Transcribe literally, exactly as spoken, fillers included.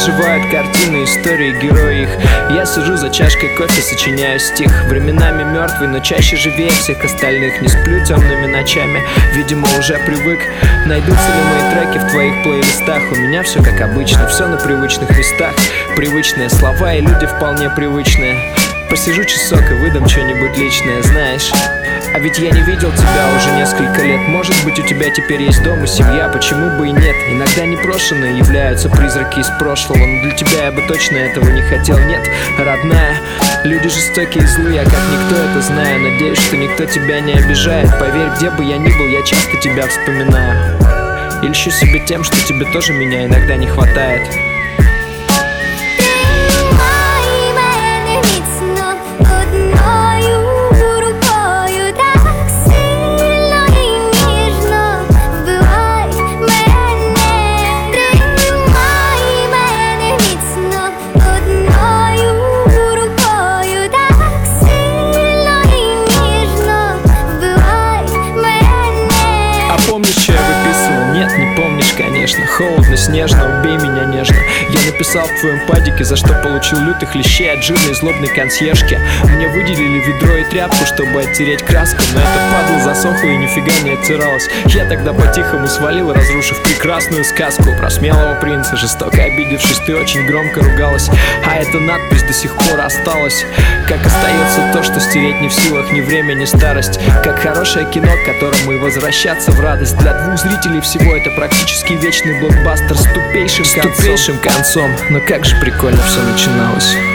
оживают картины, истории, герои их. Я сижу за чашкой кофе, сочиняю стих. Временами мертвый, но чаще живее всех остальных. Не сплю темными ночами, видимо уже привык. Найдутся ли мои треки в твоих плейлистах? У меня все как обычно, все на привычных местах. Привычные слова и люди вполне привычные. Посижу часок и выдам что-нибудь личное, знаешь. А ведь я не видел тебя уже несколько лет. Может быть, у тебя теперь есть дом и семья, почему бы и нет? Иногда непрошенные являются призраки из прошлого, но для тебя я бы точно этого не хотел. Нет, родная, люди жестокие и злые, я как никто это знаю. Надеюсь, что никто тебя не обижает. Поверь, где бы я ни был, я часто тебя вспоминаю. И льщу себе тем, что тебе тоже меня иногда не хватает. Помнишь, что я выписывал? Нет, не помнишь, конечно. Холодно, снежно, убей меня нежно. Я написал в твоем падике, за что получил лютых лещей от жирной злобной консьержки. Мне выделили ведро и тряпку, чтобы оттереть краску, но это падло засохло и нифига не оттиралось. Я тогда по-тихому свалил, разрушив прекрасную сказку про смелого принца. Жестоко обидевшись, ты очень громко ругалась, а эта надпись до сих пор осталась. Как остается то, что стереть не в силах ни время, ни старость. Как хорошее кино, к которому и возвращаться в радость. Для двух зрителей всего это практически вечный блокбастер с тупейшим, с тупейшим концом. Но как же прикольно все начиналось.